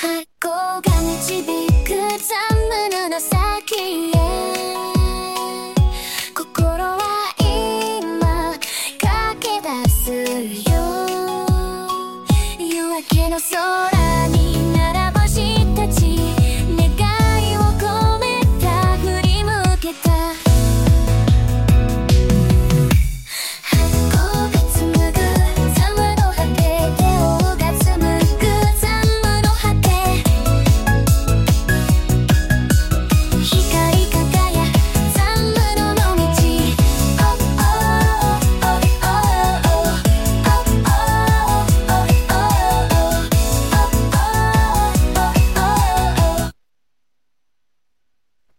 箱が導くザムの先へ、心は今駆け出すよ。夜明けの空